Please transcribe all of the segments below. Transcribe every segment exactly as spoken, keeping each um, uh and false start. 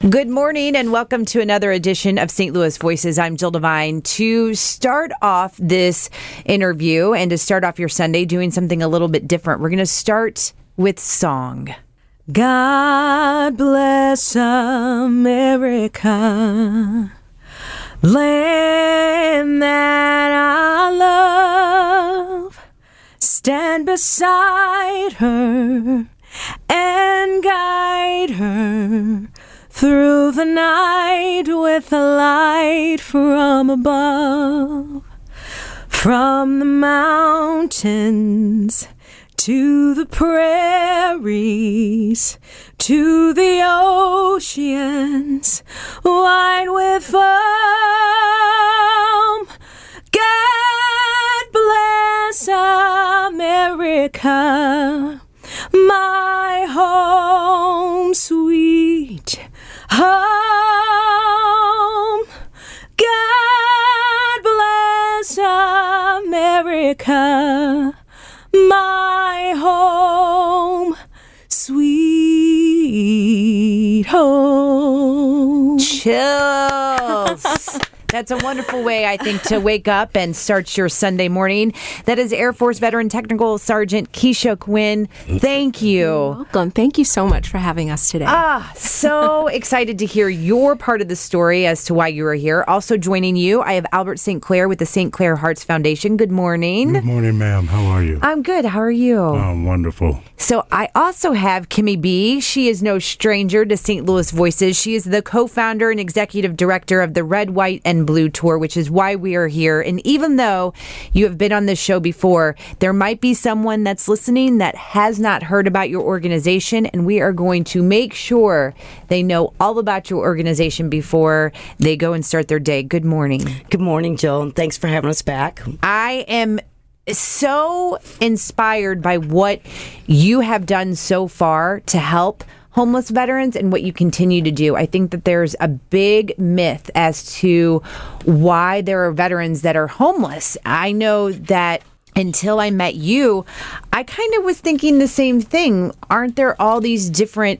Good morning and welcome to another edition of Saint Louis Voices. I'm Jill Devine. To start off this interview and to start off your Sunday doing something a little bit different, we're going to start with song. God bless America, land that I love. Stand beside her and guide her through the night with a light from above. From the mountains to the prairies, to the oceans wide with foam. God bless America, my home sweet home. God bless America, my home sweet home. Chills. That's a wonderful way, I think, to wake up and start your Sunday morning. That is Air Force Veteran Technical Sergeant Keisha Quinn. Thank you. You're welcome. Thank you so much for having us today. Ah, so excited to hear your part of the story as to why you are here. Also joining you, I have Albert Saint Clair with the Saint Clair Hearts Foundation. Good morning. Good morning, ma'am. How are you? I'm good. How are you? Oh, wonderful. So I also have Kimmy B. She is no stranger to Saint Louis Voices. She is the co-founder and executive director of the Red, White, and Blue Tour, which is why we are here. And even though you have been on this show before, there might be someone that's listening that has not heard about your organization, and we are going to make sure they know all about your organization before they go and start their day. Good morning. Good morning, Jill, and thanks for having us back. I am so inspired by what you have done so far to help homeless veterans and what you continue to do. I think that there's a big myth as to why there are veterans that are homeless. I know that until I met you, I kind of was thinking the same thing. Aren't there all these different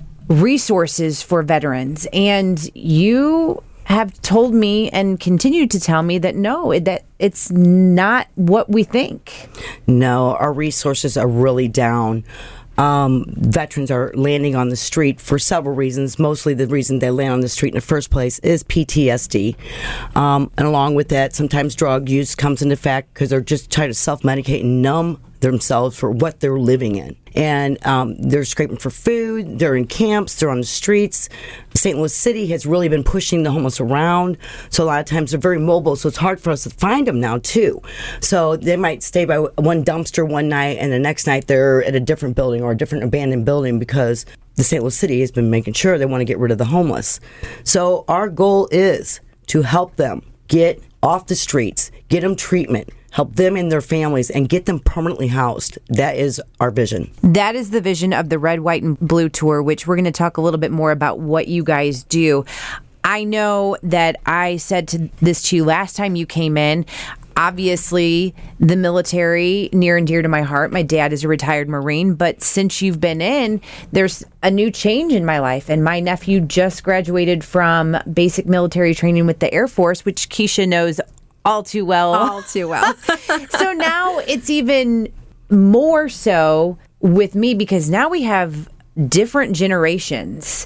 resources for veterans? And you have told me and continue to tell me that no, that it's not what we think. No, our resources are really down. Um, veterans are landing on the street for several reasons. Mostly the reason they land on the street in the first place is P T S D. Um, and along with that, sometimes drug use comes into effect because they're just trying to self-medicate and numb themselves for what they're living in. And um, they're scraping for food, they're in camps, they're on the streets. Saint Louis City has really been pushing the homeless around, so a lot of times they're very mobile, so it's hard for us to find them now too. So they might stay by one dumpster one night, and the next night they're at a different building or a different abandoned building because the Saint Louis City has been making sure they want to get rid of the homeless. So our goal is to help them get off the streets, get them treatment, help them and their families, and get them permanently housed. That is our vision. That is the vision of the Red, White, and Blue Tour, which we're going to talk a little bit more about what you guys do. I know that I said to this to you last time you came in. Obviously, the military, near and dear to my heart. My dad is a retired Marine, but since you've been in, there's a new change in my life. And my nephew just graduated from basic military training with the Air Force, which Keisha knows all too well. All too well. So now it's even more so with me because now we have different generations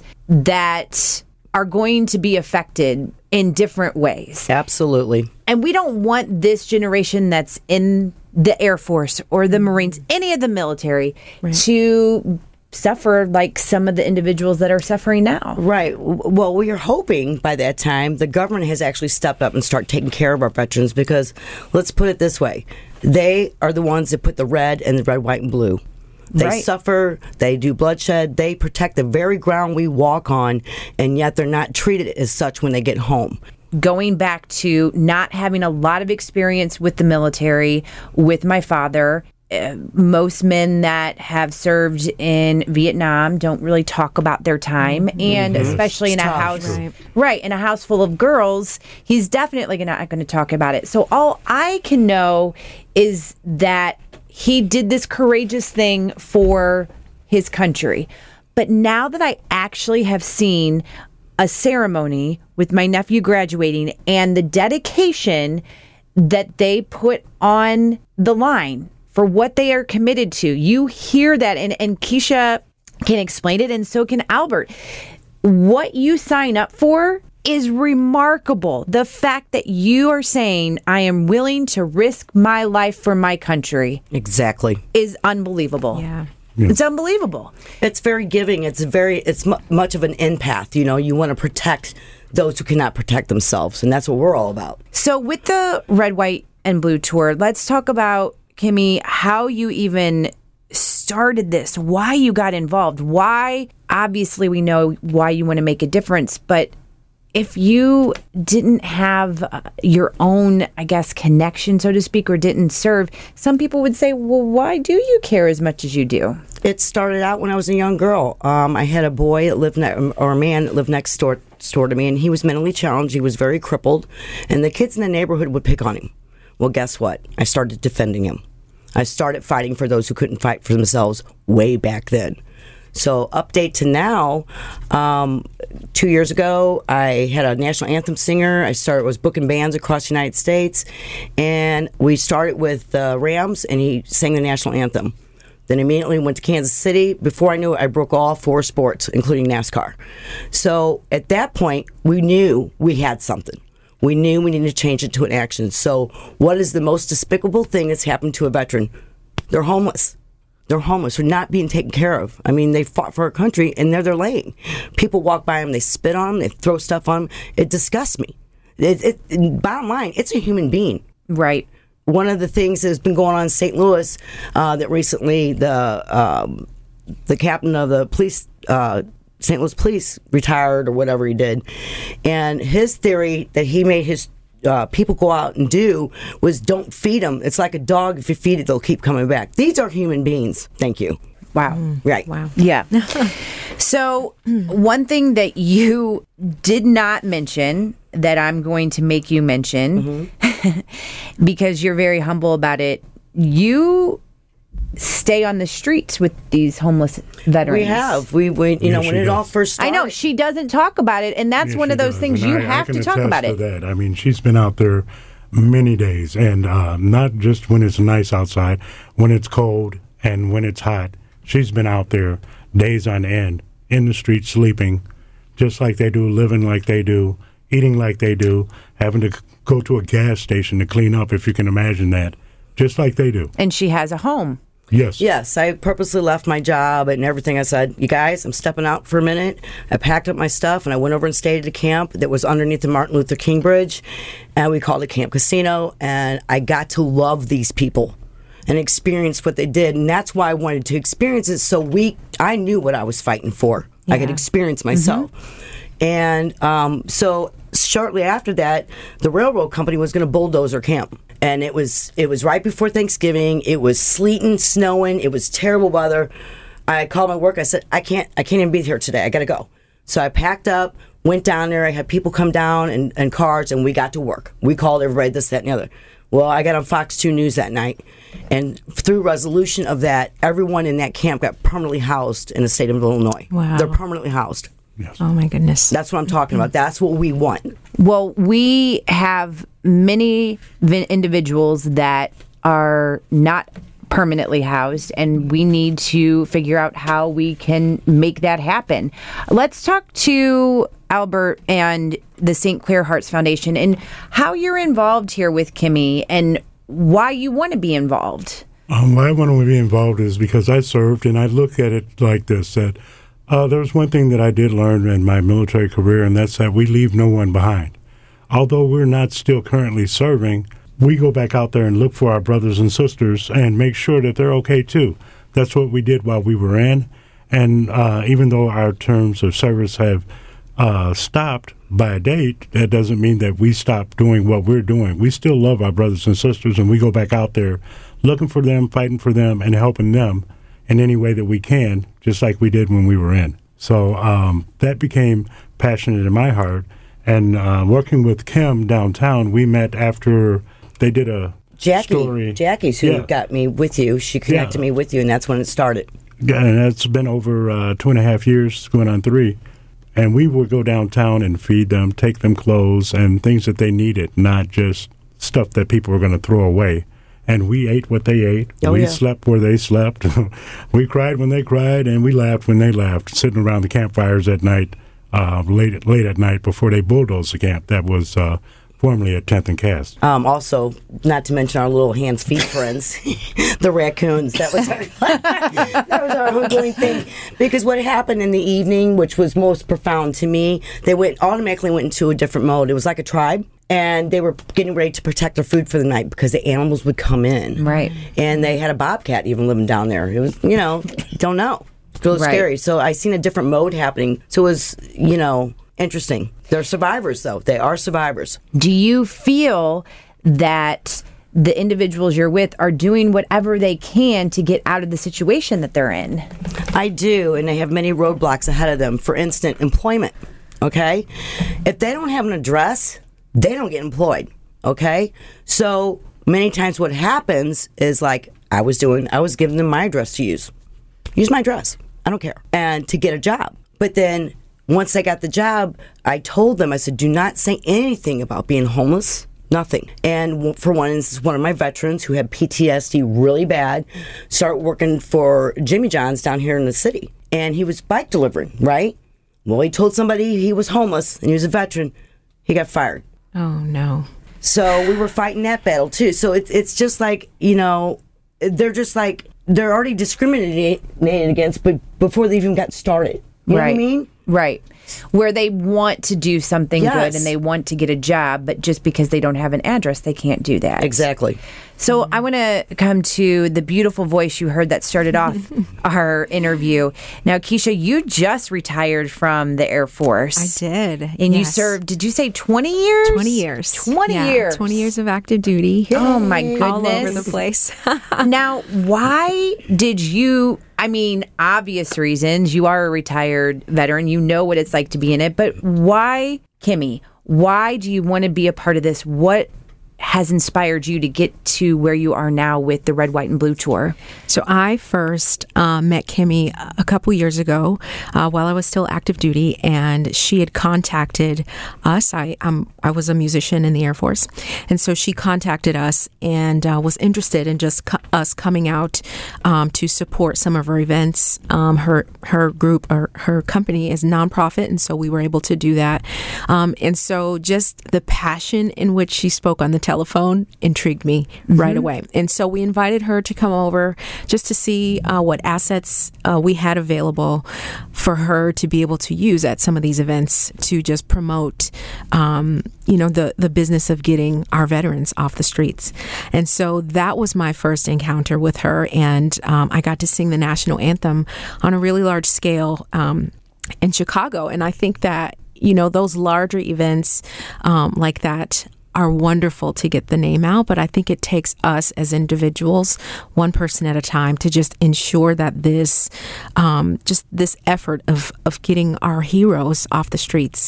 that are going to be affected in different ways. Absolutely. And we don't want this generation that's in the Air Force or the Marines, any of the military, right, to suffer like some of the individuals that are suffering now. Right. Well, we are hoping by that time the government has actually stepped up and start taking care of our veterans because, let's put it this way, they are the ones that put the red and the red, white, and blue. They right. suffer, they do bloodshed, they protect the very ground we walk on, and yet they're not treated as such when they get home. Going back to not having a lot of experience with the military, with my father, uh, most men that have served in Vietnam don't really talk about their time, mm-hmm. and especially it's in tough. a house, right. right, in a house full of girls, he's definitely not going to talk about it. So all I can know is that he did this courageous thing for his country. But now that I actually have seen a ceremony with my nephew graduating and the dedication that they put on the line for what they are committed to. You hear that, and, and Keisha can explain it, and so can Albert. What you sign up for is remarkable. The fact that you are saying, I am willing to risk my life for my country. Exactly. Is unbelievable. Yeah. Yeah. It's unbelievable. It's very giving. It's very, it's mu- much of an empath. You know, you want to protect those who cannot protect themselves, and that's what we're all about. So with the Red, White, and Blue tour, let's talk about, Kimmy, how you even started this, why you got involved, why, obviously we know why you want to make a difference, but if you didn't have uh, your own, I guess, connection, so to speak, or didn't serve, some people would say, well, why do you care as much as you do? It started out when I was a young girl. Um, I had a boy that lived, ne- or a man that lived next door, door to me, and he was mentally challenged. He was very crippled, and the kids in the neighborhood would pick on him. Well, guess what? I started defending him. I started fighting for those who couldn't fight for themselves way back then. So update to now, um, two years ago, I had a national anthem singer. I started was booking bands across the United States, and we started with the Rams, and he sang the national anthem. Then immediately went to Kansas City. Before I knew it, I broke all four sports, including NASCAR. So at that point, we knew we had something. We knew we needed to change it to an action. So what is the most despicable thing that's happened to a veteran? They're homeless. They're homeless. They're not being taken care of. I mean, they fought for our country, and there they're laying. People walk by them, they spit on them, they throw stuff on them. It disgusts me. It, it, bottom line, it's a human being. Right. One of the things that's been going on in Saint Louis uh, that recently the um, the captain of the police, uh, Saint Louis Police, retired or whatever he did, and his theory that he made his Uh, people go out and do was don't feed them. It's like a dog. If you feed it, they'll keep coming back. These are human beings. Thank you. Wow. Right. Wow. Yeah. So one thing that you did not mention that I'm going to make you mention, mm-hmm. because you're very humble about it, you stay on the streets with these homeless veterans. We have. We, we you Yeah, know, she when it does. all first started. I know she doesn't talk about it, and that's Yeah, one she of those does. things And you I- I have can to talk attest about to it. That. I mean, she's been out there many days, and uh, not just when it's nice outside, when it's cold and when it's hot. She's been out there days on end, in the street sleeping, just like they do, living like they do, eating like they do, having to c- go to a gas station to clean up, if you can imagine that, just like they do. And she has a home. Yes. Yes, I purposely left my job and everything. I said, you guys, I'm stepping out for a minute. I packed up my stuff and I went over and stayed at a camp that was underneath the Martin Luther King Bridge, and we called it Camp Casino, and I got to love these people and experience what they did, and that's why I wanted to experience it, so we, I knew what I was fighting for. Yeah. I could experience myself. Mm-hmm. And um, so shortly after that, the railroad company was going to bulldoze our camp. And it was it was right before Thanksgiving. It was sleeting, snowing. It was terrible weather. I called my work. I said, I can't I can't even be here today. I got to go. So I packed up, went down there. I had people come down and, and cars, and we got to work. We called everybody this, that, and the other. Well, I got on Fox two News that night. And through resolution of that, everyone in that camp got permanently housed in the state of Illinois. Wow. They're permanently housed. Yes. Oh, my goodness. That's what I'm talking about. That's what we want. Well, we have many vi- individuals that are not permanently housed, and we need to figure out how we can make that happen. Let's talk to Albert and the Saint Clair Hearts Foundation and how you're involved here with Kimmy and why you want to be involved. Um, why I want to be involved is because I served, and I look at it like this, that uh, there's one thing that I did learn in my military career, and that's that we leave no one behind. Although we're not still currently serving, we go back out there and look for our brothers and sisters and make sure that they're okay too. That's what we did while we were in. And uh, even though our terms of service have uh, stopped by a date, that doesn't mean that we stop doing what we're doing. We still love our brothers and sisters, and we go back out there looking for them, fighting for them, and helping them in any way that we can, just like we did when we were in. So um, that became passionate in my heart. And uh, working with Kim downtown, we met after they did a Jackie, story. Jackie's who Yeah. got me with you. She connected Yeah. me with you, and that's when it started. Yeah, and that's been over uh, two and a half years, going on three. And we would go downtown and feed them, take them clothes and things that they needed, not just stuff that people were going to throw away. And we ate what they ate. Oh, we yeah. slept where they slept. We cried when they cried, and we laughed when they laughed, sitting around the campfires at night, uh, late, at, late at night before they bulldozed the camp that was uh, formerly at tenth and Cass. Um, also, not to mention our little hands, feet friends, the raccoons. That was our, that was our ongoing thing. Because what happened in the evening, which was most profound to me, they went automatically went into a different mode. It was like a tribe. And they were getting ready to protect their food for the night because the animals would come in. Right. And they had a bobcat even living down there. It was, you know, don't know. It's really Right. scary. So I seen a different mode happening. So it was, you know, interesting. They're survivors, though. They are survivors. Do you feel that the individuals you're with are doing whatever they can to get out of the situation that they're in? I do, and they have many roadblocks ahead of them. For instance, employment. Okay? If they don't have an address, they don't get employed, okay? So many times what happens is like I was doing, I was giving them my address to use. Use my address. I don't care. And to get a job. But then once I got the job, I told them, I said, do not say anything about being homeless. Nothing. And w- for one instance, one of my veterans who had P T S D really bad started working for Jimmy John's down here in the city. And he was bike delivering, right? Well, he told somebody he was homeless and he was a veteran. He got fired. Oh, no. So we were fighting that battle too. So it's it's just like, you know, they're just like, they're already discriminated against, but before they even got started. You right. know what I mean? Right. Where they want to do something Yes. good and they want to get a job, but just because they don't have an address, they can't do that. Exactly. So I want to come to the beautiful voice you heard that started off our interview. Now, Keisha, you just retired from the Air Force. I did. And you yes. served, did you say twenty years? twenty years. twenty Yeah, years. twenty years of active duty. Oh, my goodness. All over the place. Now, why did you, I mean, obvious reasons, you are a retired veteran, you know what it's like to be in it, but why, Kimmy, why do you want to be a part of this? What has inspired you to get to where you are now with the Red, White, and Blue tour? So I first uh, met Kimmy a couple years ago uh, while I was still active duty, and she had contacted us. I um, I was a musician in the Air Force, and so she contacted us and uh, was interested in just co- us coming out um, to support some of her events. Um, her her group or her company is nonprofit, and so we were able to do that. Um, and so just the passion in which she spoke on the telephone intrigued me mm-hmm. right away. And so we invited her to come over just to see uh, what assets uh, we had available for her to be able to use at some of these events to just promote, um, you know, the, the business of getting our veterans off the streets. And so that was my first encounter with her. And um, I got to sing the national anthem on a really large scale um, in Chicago. And I think that, you know, those larger events um, like that are wonderful to get the name out, but I think it takes us as individuals, one person at a time, to just ensure that this, um, just this effort of of getting our heroes off the streets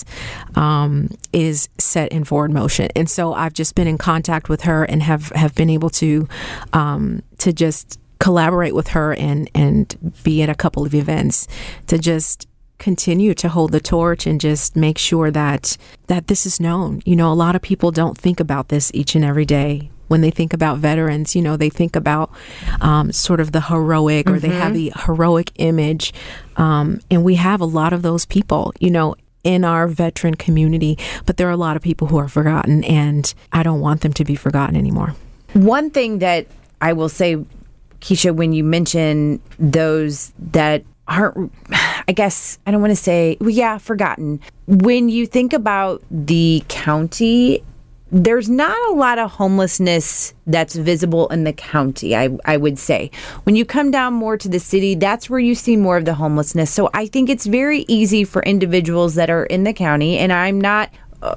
um, is set in forward motion. And so I've just been in contact with her and have, have been able to um, to just collaborate with her and and be at a couple of events to just continue to hold the torch and just make sure that that this is known. You know, a lot of people don't think about this each and every day. When they think about veterans, you know, they think about um, sort of the heroic, or mm-hmm. they have the heroic image. Um, and we have a lot of those people, you know, in our veteran community, but there are a lot of people who are forgotten, and I don't want them to be forgotten anymore. One thing that I will say, Keisha, when you mention those that aren't, I guess, I don't want to say, well, yeah, forgotten. When you think about the county, there's not a lot of homelessness that's visible in the county, I, I would say. When you come down more to the city, that's where you see more of the homelessness. So I think it's very easy for individuals that are in the county, and I'm not uh,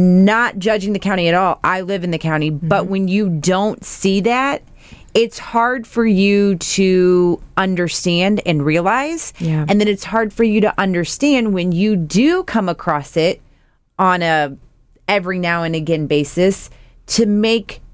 not judging the county at all. I live in the county, mm-hmm. but when you don't see that, it's hard for you to understand and realize. Yeah. And then it's hard for you to understand when you do come across it on a every now and again basis to make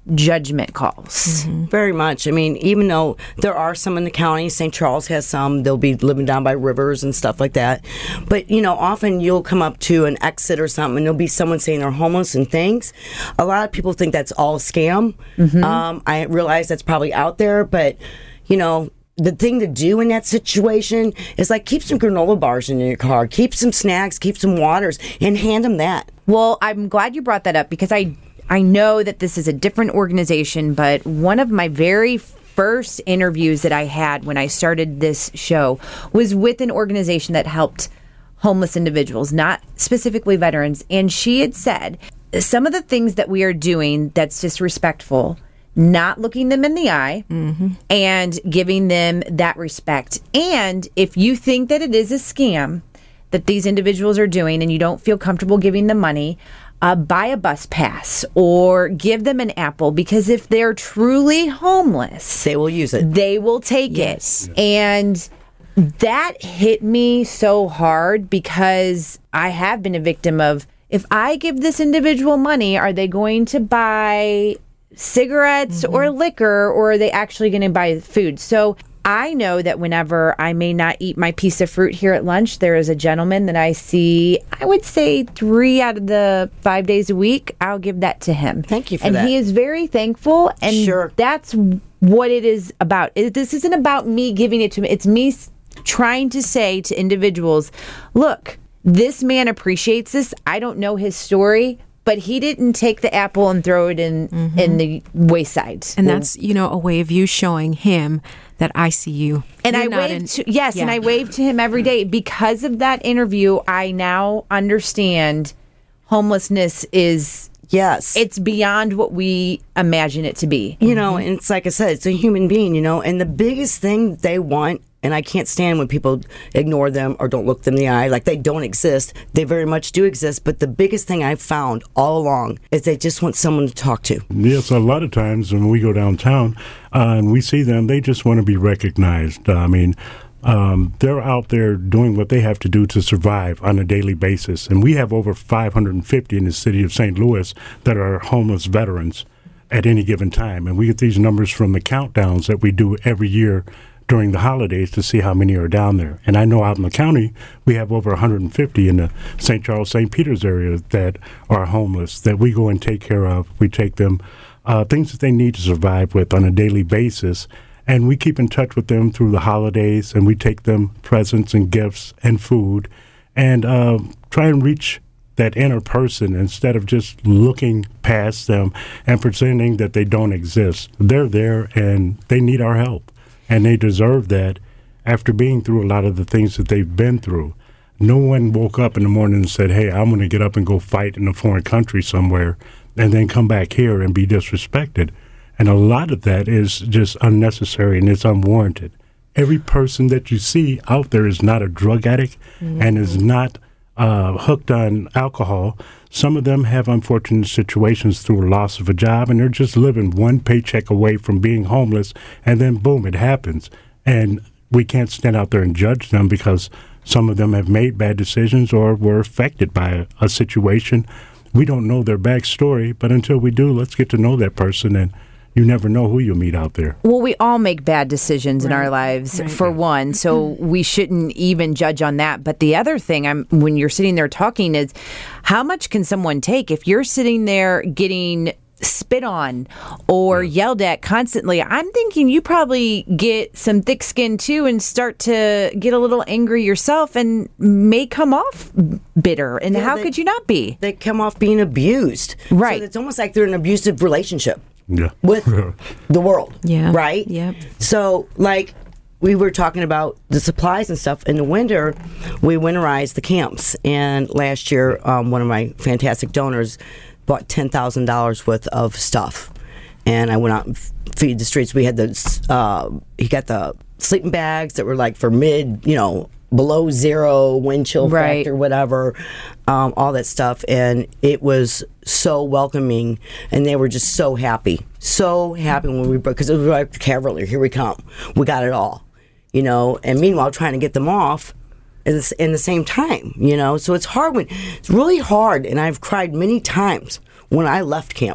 judgment calls. Mm-hmm. Very much. I mean, even though there are some in the county, Saint Charles has some, they'll be living down by rivers and stuff like that. But, you know, often you'll come up to an exit or something and there'll be someone saying they're homeless and things. A lot of people think that's all scam. Mm-hmm. Um, I realize that's probably out there, but, you know, the thing to do in that situation is like keep some granola bars in your car, keep some snacks, keep some waters, and hand them that. Well, I'm glad you brought that up because I I know that this is a different organization, but one of my very first interviews that I had when I started this show was with an organization that helped homeless individuals, not specifically veterans. And she had said some of the things that we are doing that's disrespectful, not looking them in the eye, mm-hmm. and giving them that respect. And if you think that it is a scam that these individuals are doing and you don't feel comfortable giving them money, Uh, buy a bus pass or give them an apple, because if they're truly homeless, they will use it. They will take yes. it. And that hit me so hard because I have been a victim of, if I give this individual money, are they going to buy cigarettes mm-hmm. or liquor, or are they actually going to buy food? So I know that whenever I may not eat my piece of fruit here at lunch, there is a gentleman that I see, I would say three out of the five days a week, I'll give that to him. Thank you for and that. And he is very thankful, and sure. that's what it is about. It, this isn't about me giving it to him. It's me s- trying to say to individuals, look, this man appreciates this. I don't know his story, but he didn't take the apple and throw it in mm-hmm. in the wayside. And that's, you know, a way of you showing him that I see you. And You're I wave in, to, yes, yeah. and I wave to him every day. Because of that interview, I now understand homelessness is yes, it's beyond what we imagine it to be. You know, and it's like I said, it's a human being, you know, and the biggest thing they want, and I can't stand when people ignore them or don't look them in the eye, like they don't exist. They very much do exist, but the biggest thing I've found all along is they just want someone to talk to. Yes, a lot of times when we go downtown uh, and we see them, they just want to be recognized. Uh, I mean, um, they're out there doing what they have to do to survive on a daily basis. And we have over five hundred fifty in the city of Saint Louis that are homeless veterans at any given time. And we get these numbers from the countdowns that we do every year during the holidays to see how many are down there. And I know out in the county, we have over one hundred fifty in the Saint Charles, Saint Peters area that are homeless, that we go and take care of. We take them uh, things that they need to survive with on a daily basis. And we keep in touch with them through the holidays, and we take them presents and gifts and food and uh, try and reach that inner person instead of just looking past them and pretending that they don't exist. They're there and they need our help. And they deserve that after being through a lot of the things that they've been through. No one woke up in the morning and said, hey, I'm going to get up and go fight in a foreign country somewhere and then come back here and be disrespected. And a lot of that is just unnecessary and it's unwarranted. Every person that you see out there is not a drug addict mm-hmm. and is not uh, hooked on alcohol. Some of them have unfortunate situations through a loss of a job, and they're just living one paycheck away from being homeless, and then boom, it happens. And we can't stand out there and judge them because some of them have made bad decisions or were affected by a, a situation. We don't know their backstory, but until we do, let's get to know that person, and you never know who you'll meet out there. Well, we all make bad decisions right. in our lives, right. for one, so we shouldn't even judge on that. But the other thing, I'm when you're sitting there talking is, how much can someone take? If you're sitting there getting spit on or yeah. yelled at constantly, I'm thinking you probably get some thick skin too and start to get a little angry yourself and may come off bitter. And yeah, how they, could you not be? They come off being abused. Right. So it's almost like they're in an abusive relationship. Yeah. With the world. Yeah. Right? Yep. So, like, we were talking about the supplies and stuff. In the winter, we winterized the camps. And last year, um, one of my fantastic donors bought ten thousand dollars worth of stuff. And I went out and feed the streets. We had the, uh, he got the sleeping bags that were like for mid, you know, below zero wind chill right. factor, whatever, um, all that stuff. And it was so welcoming, and they were just so happy. So happy when we, because it was like the cavalry, here we come. We got it all, you know, and meanwhile trying to get them off in the, in the same time, you know. So it's hard when, it's really hard, and I've cried many times when I left camps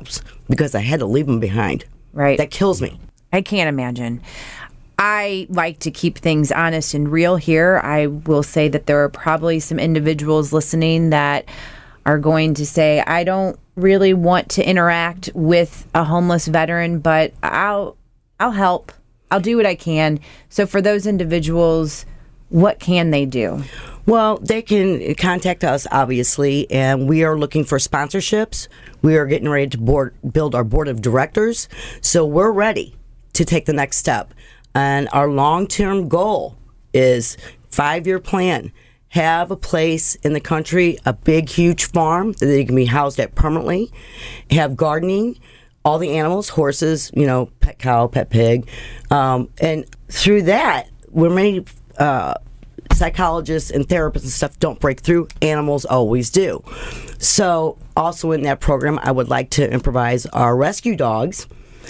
because I had to leave them behind. Right. That kills me. I can't imagine. I like to keep things honest and real here. I will say that there are probably some individuals listening that are going to say, I don't really want to interact with a homeless veteran, but I'll I'll help. I'll do what I can. So for those individuals, what can they do? Well, they can contact us, obviously, and we are looking for sponsorships. We are getting ready to board, build our board of directors, so we're ready to take the next step. And our long-term goal is five-year plan. Have a place in the country, a big, huge farm that they can be housed at permanently. Have gardening, all the animals, horses, you know, pet cow, pet pig. Um, and through that, where many uh, psychologists and therapists and stuff don't break through, animals always do. So also in that program, I would like to improvise our rescue dogs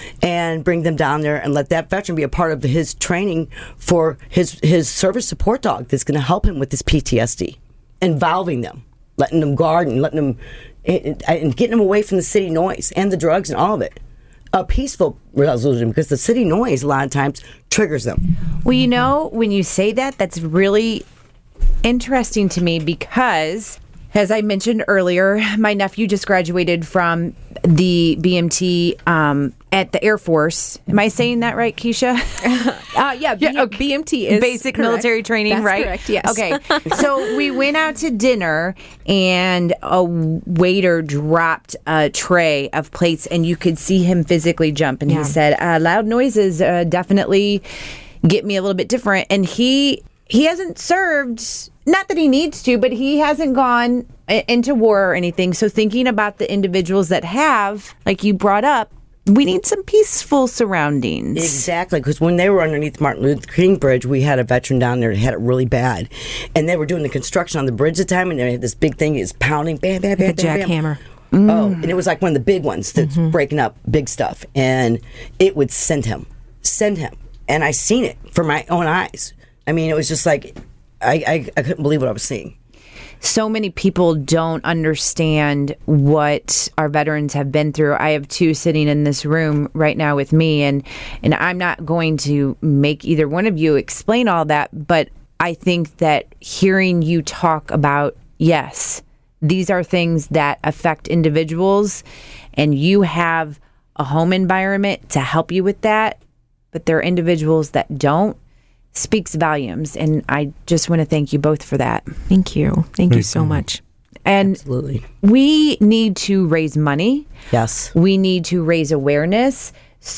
and bring them down there and let that veteran be a part of his training for his his service support dog that's going to help him with his P T S D, involving them, letting them garden, letting them, and, and getting them away from the city noise and the drugs and all of it. A peaceful resolution, because the city noise a lot of times triggers them. Well, you know, when you say that, that's really interesting to me because, as I mentioned earlier, my nephew just graduated from the B M T um, at the Air Force. Am I saying that right, Keisha? Uh, yeah, B- Yeah, okay. B M T is basic correct. military training, That's right? correct, yes. Okay. So we went out to dinner, and a waiter dropped a tray of plates, and you could see him physically jump. And Yeah. he said, uh, "Loud noises uh, definitely get me a little bit different." And he he hasn't served. Not that he needs to, but he hasn't gone i- into war or anything. So thinking about the individuals that have, like you brought up, we need some peaceful surroundings. Exactly, because when they were underneath Martin Luther King Bridge, we had a veteran down there that had it really bad. And they were doing the construction on the bridge at the time, and they had this big thing, is pounding, bam, bam, bam, Like a bam, bam. jackhammer. Oh, and it was like one of the big ones that's breaking up big stuff. And it would send him, send him. And I seen it for my own eyes. I mean, it was just like, I, I, I couldn't believe what I was seeing. So many people don't understand what our veterans have been through. I have two sitting in this room right now with me, and and I'm not going to make either one of you explain all that, but I think that hearing you talk about, yes, these are things that affect individuals, and you have a home environment to help you with that, but there are individuals that don't, speaks volumes. And I just want to thank you both for that. Thank you. Thank you so much. And Absolutely. we need to raise money. Yes. We need to raise awareness.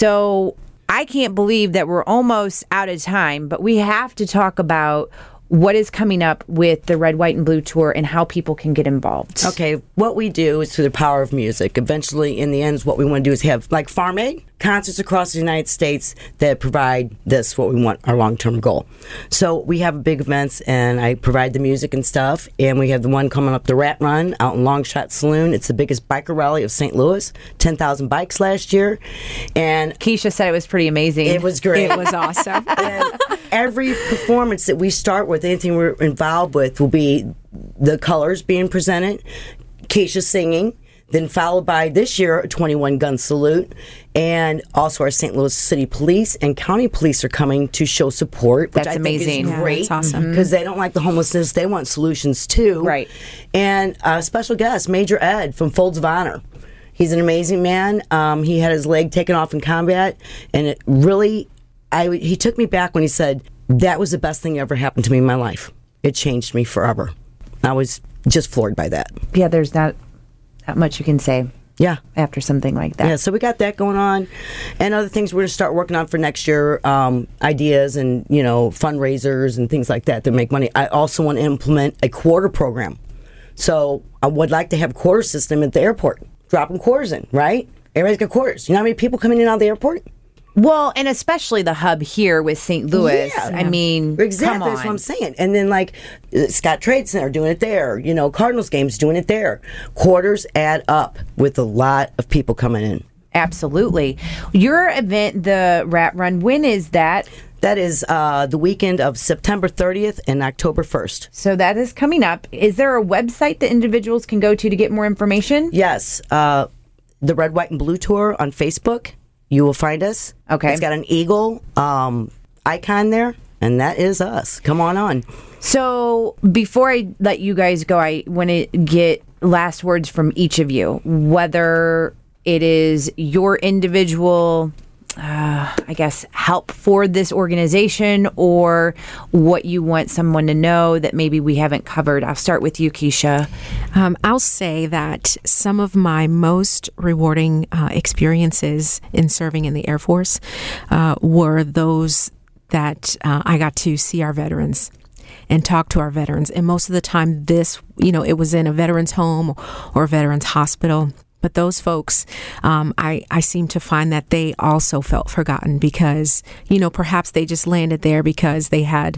So I can't believe that we're almost out of time, but we have to talk about what is coming up with the Red, White, and Blue Tour and how people can get involved. Okay, what we do is through the power of music. Eventually, in the end, what we want to do is have, like Farm Aid, concerts across the United States that provide this, what we want, our long-term goal. So we have big events, and I provide the music and stuff, and we have the one coming up, the Rat Run, out in Longshot Saloon. It's the biggest biker rally of Saint Louis, ten thousand bikes last year, and Keisha said it was pretty amazing. it was great. It was awesome. And every performance that we start with, anything we're involved with, will be the colors being presented, Keisha singing, then followed by this year a twenty-one gun salute, and also our Saint Louis City Police and County Police are coming to show support, which That's I amazing. think is Yeah, great. that's awesome. Because they don't like the homelessness; they want solutions too. Right. And a special guest, Major Ed from Folds of Honor. He's an amazing man. Um, he had his leg taken off in combat, and it really, I he took me back when he said that was the best thing that ever happened to me in my life. It changed me forever. I was just floored by that. yeah, there's not that much you can say Yeah. after something like that. Yeah, so we got that going on, and other things we're going to start working on for next year, um, ideas and, you know, fundraisers and things like that to make money. I also want to implement a quarter program. So I would like to have a quarter system at the airport, dropping quarters in, right? Everybody's got quarters. You know how many people coming in and out of the airport? Well, and especially the hub here with Saint Louis. Yeah. I mean, Exactly, come on. that's what I'm saying. And then, like, uh, Scott Trade Center doing it there. You know, Cardinals games doing it there. Quarters add up with a lot of people coming in. Absolutely. Your event, the Rat Run, when is that? That is uh, the weekend of September thirtieth and October first. So that is coming up. Is there a website that individuals can go to to get more information? Yes. Uh, the Red, White, and Blue Tour on Facebook. You will find us. Okay. It's got an eagle um, icon there, and that is us. Come on on. So before I let you guys go, I want to get last words from each of you, whether it is your individual, uh, I guess, help for this organization or what you want someone to know that maybe we haven't covered. I'll start with you, Keisha. Um, I'll say that some of my most rewarding uh, experiences in serving in the Air Force uh, were those that uh, I got to see our veterans and talk to our veterans. And most of the time, this, you know, it was in a veterans home or a veterans hospital. But those folks, um, I, I seem to find that they also felt forgotten because, you know, perhaps they just landed there because they had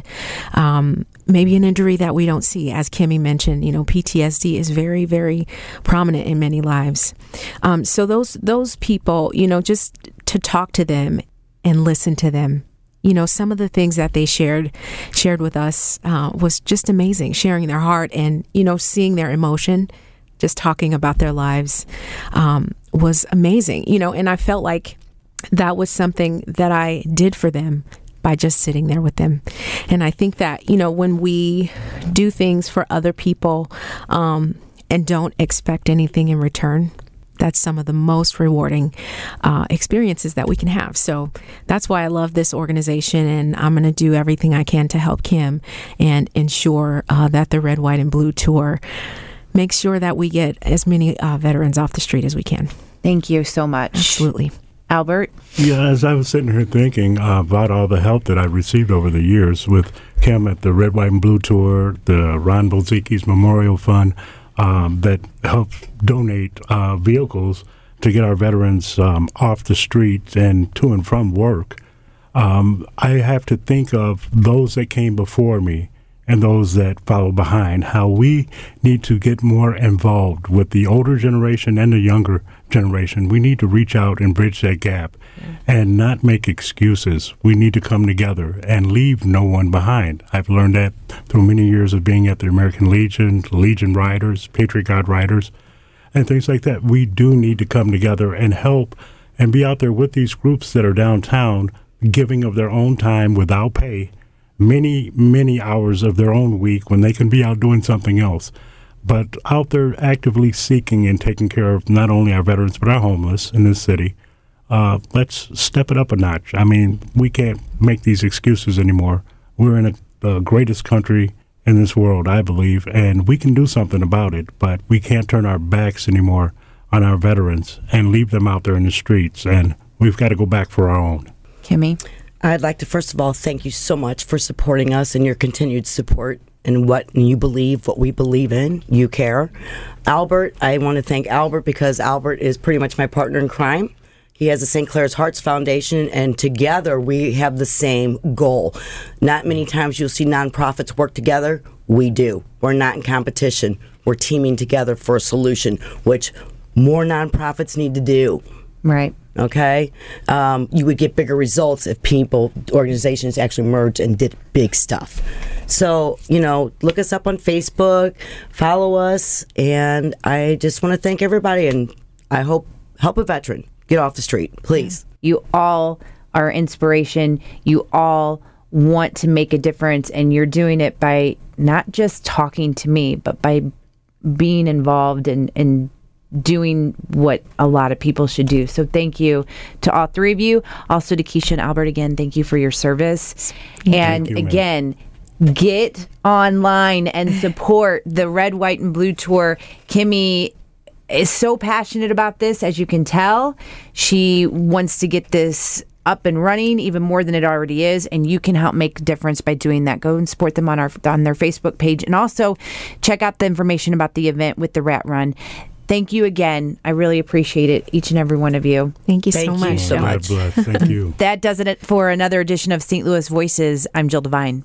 um, maybe an injury that we don't see. As Kimmy mentioned, you know, P T S D is very, very prominent in many lives. Um, so those those people, you know, just to talk to them and listen to them. You know, some of the things that they shared shared with us uh, was just amazing, sharing their heart and, you know, seeing their emotion. Just talking about their lives um, was amazing, you know, and I felt like that was something that I did for them by just sitting there with them. And I think that, you know, when we do things for other people um, and don't expect anything in return, that's some of the most rewarding uh, experiences that we can have. So that's why I love this organization, and I'm going to do everything I can to help Kim and ensure uh, that the Red, White, and Blue Tour make sure that we get as many uh, veterans off the street as we can. Thank you so much. Absolutely. Albert? Yeah, as I was sitting here thinking uh, about all the help that I've received over the years with Kim at the Red, White, and Blue Tour, the Ron Boziki's Memorial Fund um, that helps donate uh, vehicles to get our veterans um, off the street and to and from work, um, I have to think of those that came before me and those that follow behind, how we need to get more involved with the older generation and the younger generation. We need to reach out and bridge that gap yeah. and not make excuses. We need to come together and leave no one behind. I've learned that through many years of being at the American Legion, Legion Riders, Patriot Guard Riders, and things like that. We do need to come together and help and be out there with these groups that are downtown, giving of their own time without pay, many, many hours of their own week when they can be out doing something else, but out there actively seeking and taking care of not only our veterans, but our homeless in this city. Uh, let's step it up a notch. I mean, we can't make these excuses anymore. We're in a, the greatest country in this world, I believe, and we can do something about it, but we can't turn our backs anymore on our veterans and leave them out there in the streets, and we've got to go back for our own. Kimmy? I'd like to, first of all, thank you so much for supporting us and your continued support in what you believe, what we believe in. You care. Albert, I want to thank Albert because Albert is pretty much my partner in crime. He has the Saint Clair's Hearts Foundation, and together we have the same goal. Not many times you'll see nonprofits work together. We do. We're not in competition. We're teaming together for a solution, which more nonprofits need to do. Right. Okay, um, you would get bigger results if people, organizations actually merged and did big stuff. So, you know, look us up on Facebook, follow us, and I just want to thank everybody, and I hope, help a veteran get off the street, please. You all are inspiration. You all want to make a difference, and you're doing it by not just talking to me, but by being involved and, and doing what a lot of people should do. So thank you to all three of you. Also to Keisha and Albert, again, thank you for your service. And you, again, get online and support the Red, White, and Blue Tour. Kimmy is so passionate about this, as you can tell. She wants to get this up and running even more than it already is, and you can help make a difference by doing that. Go and support them on our on their Facebook page, and also check out the information about the event with the Rat Run. Thank you again. I really appreciate it, each and every one of you. Thank you Thank so you much. so God much. bless. Thank you. That does it for another edition of Saint Louis Voices. I'm Jill Devine.